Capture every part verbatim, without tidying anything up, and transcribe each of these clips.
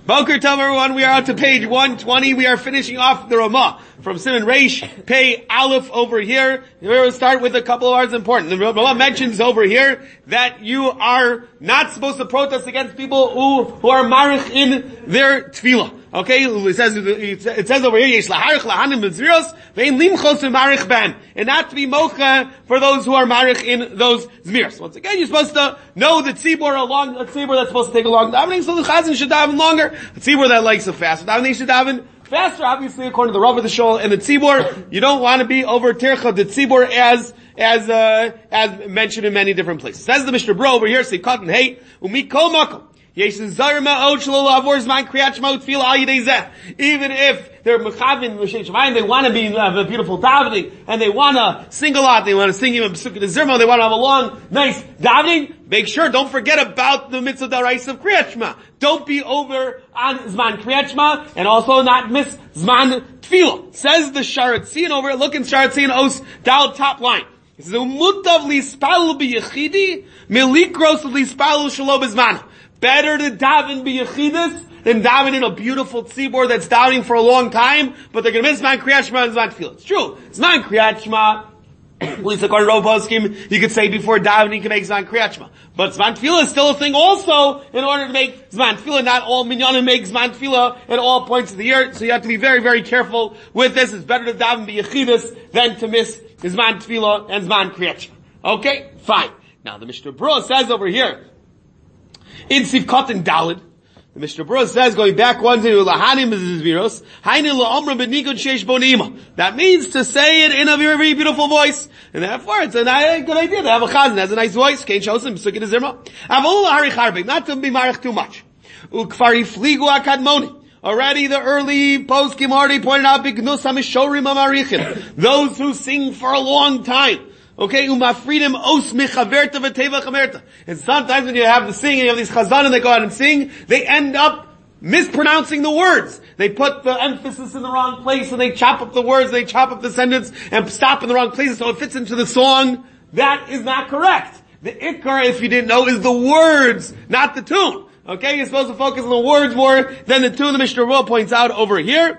Boker Tov, everyone. We are on to page one twenty. We are finishing off the Ramah from Simon Reish, Pei Aleph over here. We're going to start with a couple of words important. The Ramah mentions over here that you are not supposed to protest against people who, who are marich in their tefillah. Okay, it says, it says over here, Yesh laharich lahanim b'zviros, ve'in limchos v'marich ben. And not to be mocha for those who are marich in those zmiros. Once again, you're supposed to know the tzibur along, a tzibur that's supposed to take a long davening, so the chazan should daven longer. A tzibur that likes a fast davening should daven faster, obviously, according to the Rav of the Shul and the tzibur. You don't want to be over tircha the tzibur as, as, uh, as mentioned in many different places. Says the Mishnah Bro over here, say cotton hey, umi kol makom. Even if they're mechavin m'shein shemayim, they want to be have a beautiful davening, and they want to sing a lot. They want to sing even Pesukei Zirma. They want to have a long, nice davening. Make sure, don't forget about the mitzvah d'oraisa of Kriyat Shema. Don't be over on Zman Kriyat Shema, and also not miss Zman Tefillah. Says the Sharatzian over here. Look in Sharatzian Os Dal top line. It says umutav lispalu b'yechidi milikros lispalu shelo b'zman. Better to daven b'yechidus than daven in a beautiful tzibur that's davening for a long time, but they're going to miss Zman Kriyat Shema and Zman Tefillah. It's true. Zman Kriyat Shema, at least according to Rav Poskim, you could say before davening you can make Zman Kriyat Shema. But Zman Tefillah is still a thing also in order to make Zman Tefillah. Not all minyanim make Zman Tefillah at all points of the year, so you have to be very, very careful with this. It's better to daven b'yechidus than to miss Zman Tefillah and Zman Kriyat Shema. Okay? Fine. Now the Mishnah Berurah says over here, in Sivkot and Dalid, the Mishnah Berurah says, going back one to Lahanim Zviros, Hainu La'omra B'nigun Sheish Bonima. That means to say it in a very, very beautiful voice. And therefore, it's a good idea to have a chazan that has a nice voice. Kein Shosim, Pesukei Zirma. Avol Lahari Charbek, not to be marich too much. Ukfari Fligu Akadmoni. Already the early post-Kim already pointed out, B'gnus HaMishorim HaMarichin. Those who sing for a long time. Okay, umafridim os michaverta v'teva chamerta. And sometimes when you have the singing, you have these chazanim that go out and sing, they end up mispronouncing the words. They put the emphasis in the wrong place, and they chop up the words, they chop up the sentence, and stop in the wrong places so it fits into the song. That is not correct. The ikar, if you didn't know, is the words, not the tune. Okay, you're supposed to focus on the words more than the tune. The Mishnah Berurah points out over here.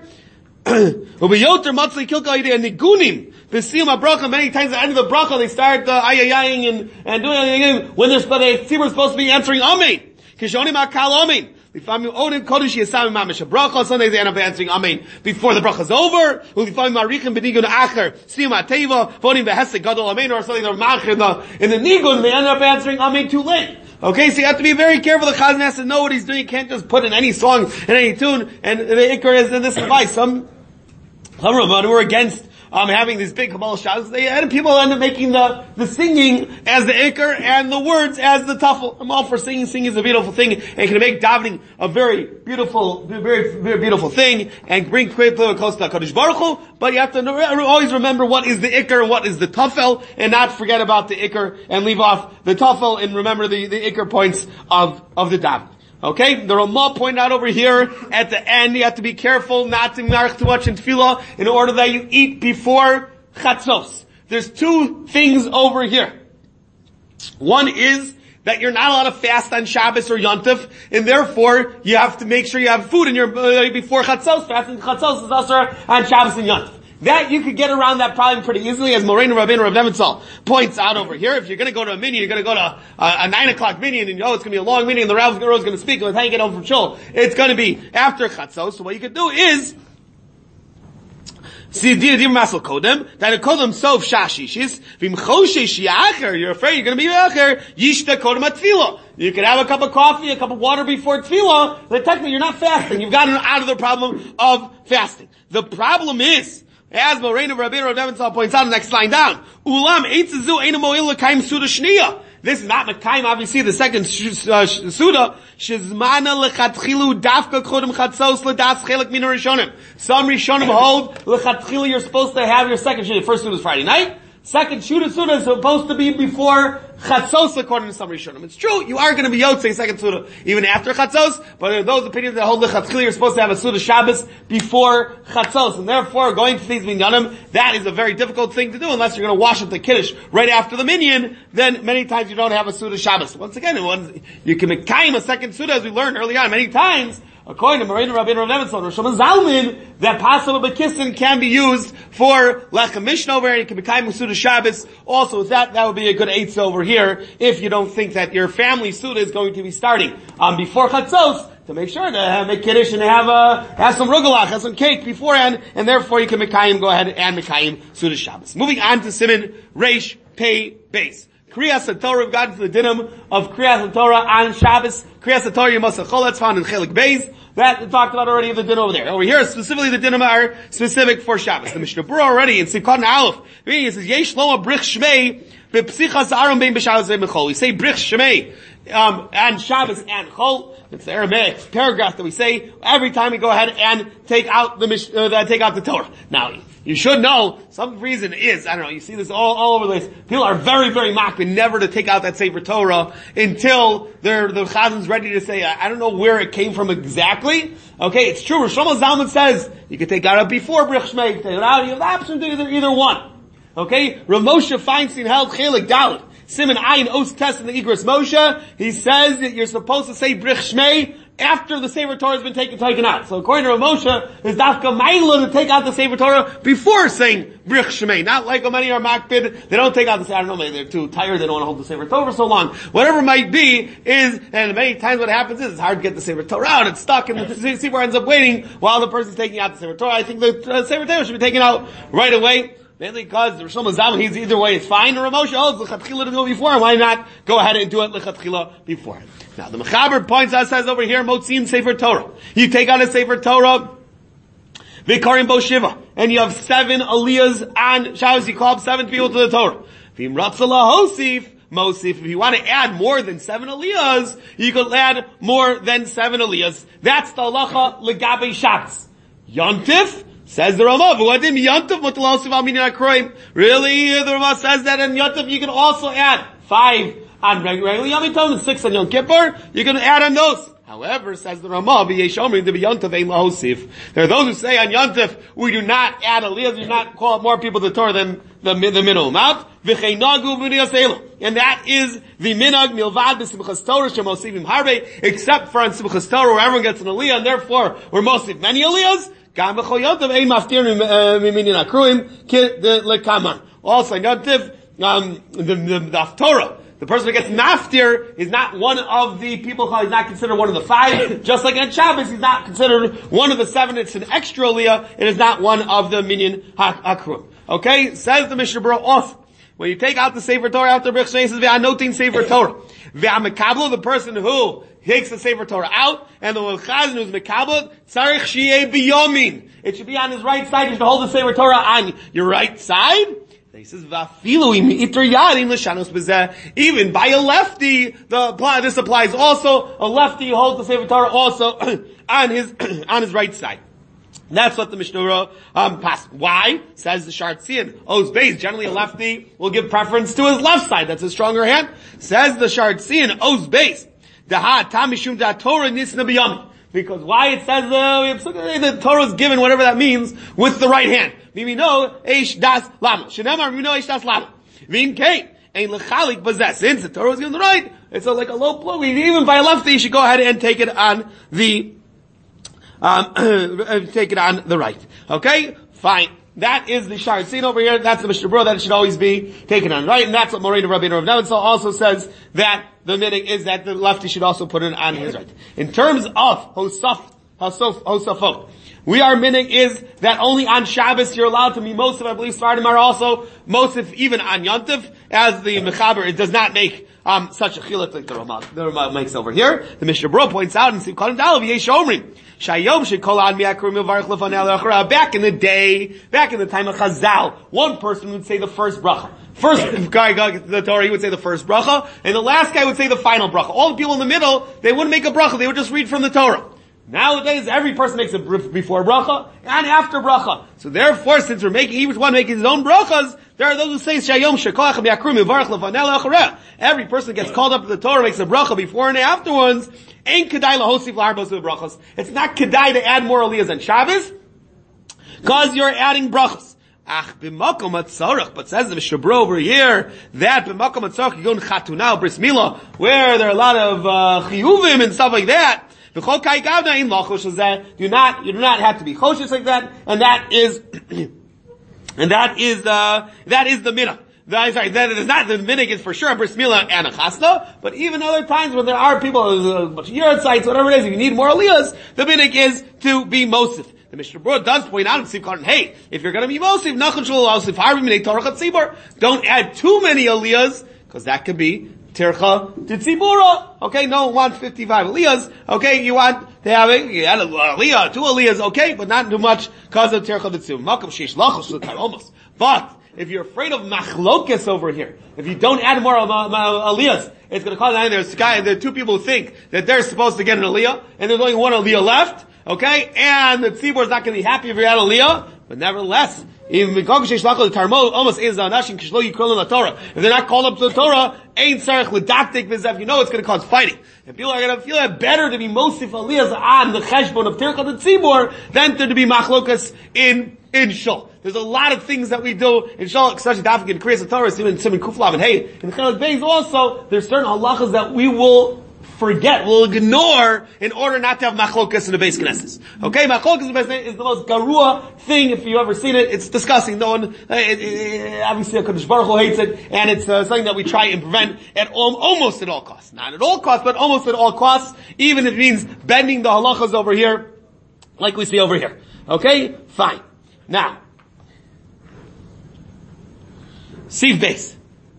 Ubeyoter matzli kilka idei nigunim. The siyum bracha, many times at the end of the bracha they start uh, ayayaying and and doing when they're supposed to, supposed to be answering amen. Kishonim akal amen. Lifamim odin kodesh yisam mamish bracha. Sundays they end up answering amen before the bracha is over. Ulifamim marichim benigun acher siyum ateva vonim behesed gadol amen, or something they're mach in the in the nigun they end up answering amen too late. Okay, so you have to be very careful. The chazan has to know what he's doing. You can't just put in any song and any tune. And the ikar is in this advice. Some some Ramah were against um having these big Kabbalah shouts. They and people end up making the the singing as the ikar and the words as the tafel. I'm all for singing. Singing is a beautiful thing and can make davening a very beautiful, very very beautiful thing and bring close to Hakadosh Baruch Hu. But you have to know, always remember what is the ikar and what is the tafel, and not forget about the ikar and leave off the tafel and remember the the ikar points of of the davening. Okay, the Ramah pointed out over here at the end, you have to be careful not to marich too much in tefillah in order that you eat before chatzos. There's two things over here. One is that you're not allowed to fast on Shabbos or Yontif, and therefore you have to make sure you have food in your uh, before chatzos. Fasting chatzos is also on Shabbos and Yontif. That, you could get around that problem pretty easily, as Moreinu Rabbeinu Rav Nebenzahl points out over here. If you're gonna go to a minyan, you're gonna go to a, a nine o'clock minyan, and you know it's gonna be a long minyan, and the Rav is gonna speak, and how you get home from shul, it's gonna be after chatzos. So what you could do is, see, dir dir masel kodem, that a kodem sof shashishis, vim choshesh yacher, you're afraid you're gonna be yacher, yishta kodem atfila. You could have a cup of coffee, a cup of water before tefillah, but technically you're not fasting. You've gotten out of the problem of fasting. The problem is, as Moreinu Rabbeinu Rav Nebenzahl points out in the next line down, Ulam eitzazu einu mo'il l'kaim suda shniya. This is not Mekayim, obviously, the second uh, Suda. Shizmana lechatchilu dafka kodem chatzos ledas chelik mina rishonim. Some rishonim hold lechatchilu you're supposed to have your second Suda. First Suda is Friday night. Second Suda Suda is supposed to be before Chatzos, according to some Rishonim. It's true, you are going to be Yotzei second Suda even after Chatzos, but there are those opinions that hold the Chatzchili, you're supposed to have a Suda Shabbos before Chatzos, and therefore going to these Minyanim, that is a very difficult thing to do unless you're going to wash up the Kiddush right after the Minyan, then many times you don't have a Suda Shabbos. Once again, you can make Kaim a second Suda, as we learned early on many times, according to Moreno Rabbeinu Rav Nebenzahl, Rosh Zalman, that Passover B'Kissin can be used for Lechem Mishnah over here. It can be Kaim Suda Shabbos. Also, with that, that would be a good eitzah over here if you don't think that your family Suda is going to be starting um, before Chatzos, to make sure to have, make Kiddush and have, uh, have some rugelach, have some cake beforehand, and therefore you can Mekayim, go ahead and Mekayim Suda Shabbos. Moving on to Siman Reish Pei Beis. Kriyas HaTorah, we've gotten to the dinim of Kriyas HaTorah on Shabbos. Kriyas HaTorah Yom HaChol, that's found in Chelik Beis. That we talked about already, the din over there. Over here, specifically the dinim are specific for Shabbos. The Mishnah Berurah already in Sikon Aleph, it says, Yesh lo brich shmei, b'psichas aron bein b'Shabbos bein b'chol. We say brich shmei, um, and Shabbos and Chol. It's the Aramaic paragraph that we say every time we go ahead and take out the Mish, uh, take out the Torah. Now, you should know, some reason is, I don't know, you see this all, all over the place. People are very, very makbid never to take out that Sefer Torah until they're, the Chazan's ready to say, I, I don't know where it came from exactly. Okay, it's true. Rosh Zalman says, you can take it out before Brich Shmei, you can take it out, you have the option to either, either one. Okay? Rav Moshe Feinstein held Chelik Dalet. Siman Ayin Os Test in the Igros Moshe, he says that you're supposed to say Brich Shmei after the Sefer Torah has been taken, taken out. So according to Rav Moshe, it's Dafka Maila to take out the Sefer Torah before saying Brich Shmei. Not like many are makbid, they don't take out the Sefer, I don't know, maybe they're too tired, they don't want to hold the Sefer Torah for so long. Whatever it might be, is, and many times what happens is, it's hard to get the Sefer Torah out, it's stuck, and the Sefer ends up waiting while the person's taking out the Sefer Torah. I think the uh, Sefer Torah should be taken out right away. Mainly because Rosh Zalman, he's either way, it's fine. Or Moshe, oh, it's lechatchila to do it before. Why not go ahead and do it lechatchila before? Now, the Mechaber points out, says over here, Motzim Sefer Torah. You take out a Sefer Torah, Vikarim Bo Shiva, and you have seven aliyahs on Shabbos. You call up seven people to the Torah. V'im Ratzala Hosif, Mosif. If you want to add more than seven aliyahs, you could add more than seven aliyahs. That's the halacha legabe Shabbos. Yontif, says the Ramah, really? The Ramah says that in Yontif you can also add five on regular Yom Tov and six on Yom Kippur. You can add on those. However, says the Ramah, there are those who say on Yontif we do not add aliyah, we do not call up more people to the Torah than the, the minimum amount. And that is the minhag milvad b'simchas Torah shemosivim harbe, except for on Simchas Torah where everyone gets an aliyah, and therefore we're mosif many aliyahs. Also, in Yontif, um, the, the, the Haftorah, the person who gets maftir is not one of the people who is not considered one of the five. Just like on Shabbos, he's not considered one of the seven. It's an extra aliyah. It is not one of the minyan hakrum. Okay? Says the Mishnah Berurah also. When you take out the Sefer Torah after Brich Shmei, it says, Ve'anotin Sefer Torah. Ve'amekablo, the person who takes the Sefer Torah out, and the Chazan who's mekablo, tzarich shiyeh biyomin. It should be on his right side. You should hold the Sefer Torah on your right side. He says, even by a lefty, the, this applies also. A lefty holds the Sefer Torah also on his, on his right side. That's what the Mishnah um passed. Why? Says the Shartzian. Oz Beis, generally a lefty will give preference to his left side. That's a stronger hand. Says the Shartzian, Oz Beis. Daha tamishum da Torah nisna biyami. Because why it says uh, the Torah is given, whatever that means, with the right hand. We know eish das lama. Shenemar we know eish das lama. Vin kei ein lechalik possess. Since the Torah is given the right, it's a, like a low blow. Even by a lefty, you should go ahead and take it on the um take it on the right. Okay, fine. That is the Shar Tzin over here. That's the Mishnah Berurah, that it should always be taken on right. And that's what Moreno Rabbeinu Rav Nebenzahl also says, that the minhag is that the lefty should also put it on his right. In terms of Hosaf, Hosaf, Hosafot, we are minhag is that only on Shabbos you're allowed to be Mosif. I believe Sfardim are also Mosif even on Yontif, as the Mechaber, it does not make um such a chiluk like the Ramah, the Ramah makes over here. The Mishnah Berurah points out in Simchanim Dalav Yesh Omrim Shayom shekol ad mi'akrim milvarich lefanei le'achara. Back in the day, back in the time of Chazal, one person would say the first bracha. First guy got the Torah, he would say the first bracha, and the last guy would say the final bracha. All the people in the middle, they wouldn't make a bracha, they would just read from the Torah. Nowadays, every person makes a before bracha and after bracha. So therefore, since we're making, each one making his own brachas, there are those who say, Shayom shekolach mi'akrim milvarich lefanei le'achara. Every person gets called up to the Torah, makes a bracha before and afterwards. Ain't kedai lahosif la'arbos of brachas. It's not kedai to add more aliyahs on Shabbos, cause you're adding brachas. Ach, b'makom atzarach, but says the Mishnah Berurah over here, that b'makom atzarach, you go in chatunah, bris milah, where there are a lot of, uh, chiyuvim and stuff like that, V'chol kai gavna in lachosh hazeh. Do not, you do not have to be choshes like that, and that is, and that is, uh, that is the minhag. That is right. That is not the minhag is for sure bris milah and a chasna, but even other times when there are people, a bunch of yard sites, whatever it is, if you need more aliyahs, the minhag is to be mosif. The Mishnah Berurah does point out in Siv Kartan, hey, if you're going to be mosif, nachon shul osif harbi minei torah tzibur. Don't add too many aliyahs, because that could be tircha tzibura. Okay, no one wants fifty-five aliyahs. Okay, you want to have it, you add a aliyah, two aliyahs, okay, but not too much because of tircha tzibura. Makam sheish lachos almost. But if you're afraid of machlokes over here, if you don't add more aliyahs, it's going to cause, there's guy, there are two people who think that they're supposed to get an aliyah, and there's only one aliyah left, okay, and the tzibur is not going to be happy if you add aliyah, but nevertheless, even almost is the anashim kishlo yikrolim la Torah. If they're not called up to the Torah, ain't sarich l'daktik v'zev. You know it's going to cause fighting. And people are going to feel it better to be mosif aliyahs on the cheshbon of tircha the tzibur than to be machlokas in in shul. There's a lot of things that we do in shul, especially dafik in kriyas Torah, in Siman Kuflav, and hey, in Chelik Beis also, there's certain halachas that we will forget, will ignore in order not to have machlokas in the Beis Knesses. Okay, machlokas in the Beis Knesses is the most garua thing if you've ever seen it. It's disgusting. No one, uh, it, it, obviously, HaKadosh Baruch Hu hates it, and it's uh, something that we try and prevent at al- almost at all costs. Not at all costs, but almost at all costs, even if it means bending the halachas over here, like we see over here. Okay? Fine. Now, Siv Beis.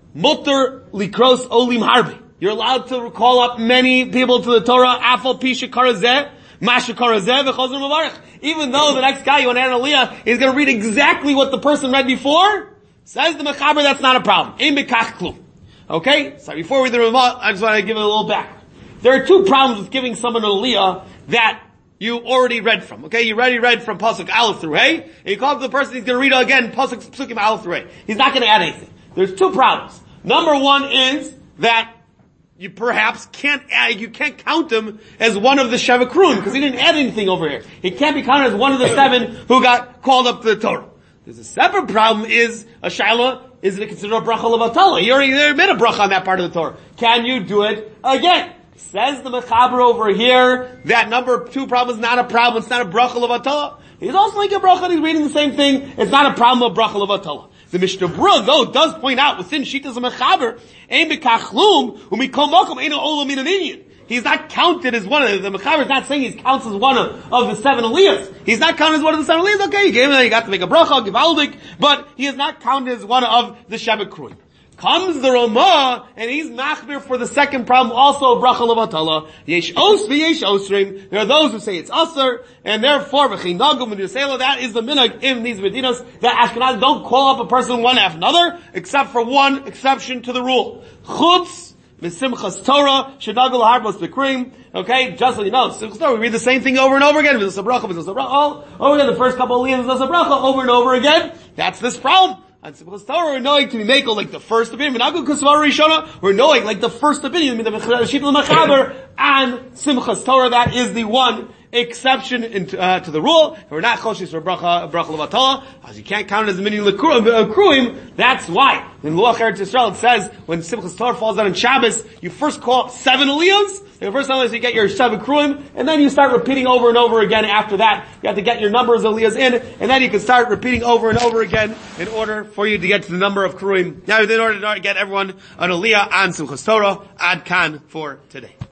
Mutter likros olim harbi. You're allowed to call up many people to the Torah, afal pisha karazeh, masha karazeh, v'chozor mavarich. Even though the next guy you want to add an aliyah is going to read exactly what the person read before, says the mechaber, that's not a problem. Ein bekach klum. Okay? So before we do the Ramah, I just want to give it a little back. There are two problems with giving someone an aliyah that you already read from. Okay? You already read from Pasuk Aleph through Hey, and you call up the person, he's going to read again Pasuk Psukim Aleph through Hey. He's not going to add anything. There's two problems. Number one is that you perhaps can't add, you can't count him as one of the Sheva Krum, because he didn't add anything over here. He can't be counted as one of the seven who got called up to the Torah. There's a separate problem is, a Shaila, is it considered a bracha levatala? You already made a bracha on that part of the Torah. Can you do it again? Says the Mechaber over here, that number two problem is not a problem, it's not a bracha levatala. He's also like a bracha, he's reading the same thing, it's not a problem of bracha levatala. The Mishnah Berurah, though, does point out within Shitas Mechaber, ein bekachlum, umikom mokom, ein olam min aminyan. He's not counted as one of the Mechaber is not saying he counts as one of, of the seven aliyahs. He's not counted as one of the seven aliyahs. Okay, you gave him, you got to make a bracha, give aldik, but he is not counted as one of the Sheva Krum. Comes the Ramah, and he's machmir for the second problem, also bracha levatala. Yesh os v'yesh osrim. There are those who say it's aser, and therefore v'chinagum v'yusela. That is the minhag in these medinas that Ashkenaz don't call up a person one after another, except for one exception to the rule. Chutz v'simchas Torah shenagul harbos b'krim. Okay, just so you know, simchas Torah we read the same thing over and over again. V'zos bracha, v'zos bracha. All over again, the first couple of liyas v'zos bracha over and over again. That's this problem. And Simchas Torah, we're knowing to be makel like the first opinion. We're knowing like the first opinion. The Mechaber and Simchas Torah, that is the one exception in, uh, to the rule. We're not choshes for bracha, bracha levatala, as you can't count it as a mini lekruim. That's why in Luach Eretz Yisrael it says when Simchas Torah falls out on Shabbos, you first call up seven aliyahs. The first time is you get your seven kruim, and then you start repeating over and over again. After that, you have to get your numbers of aliyahs in, and then you can start repeating over and over again in order for you to get to the number of kruim. Now, in order to get everyone an aliyah on Simchas Torah, ad kan for today.